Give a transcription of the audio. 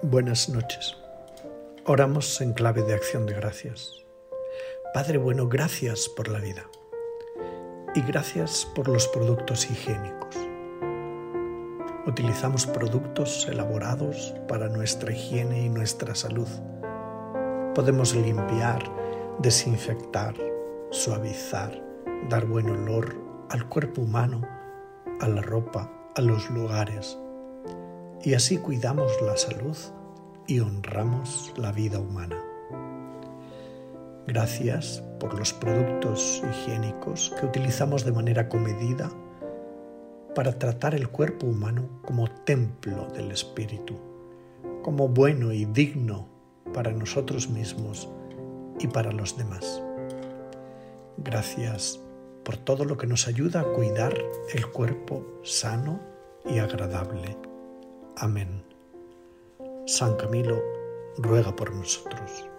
Buenas noches. Oramos en clave de acción de gracias. Padre bueno, gracias por la vida y gracias por los productos higiénicos. Utilizamos productos elaborados para nuestra higiene y nuestra salud. Podemos limpiar, desinfectar, suavizar, dar buen olor al cuerpo humano, a la ropa, a los lugares. Y así cuidamos la salud y honramos la vida humana. Gracias por los productos higiénicos que utilizamos de manera comedida para tratar el cuerpo humano como templo del Espíritu, como bueno y digno para nosotros mismos y para los demás. Gracias por todo lo que nos ayuda a cuidar el cuerpo sano y agradable. Amén. San Camilo ruega por nosotros.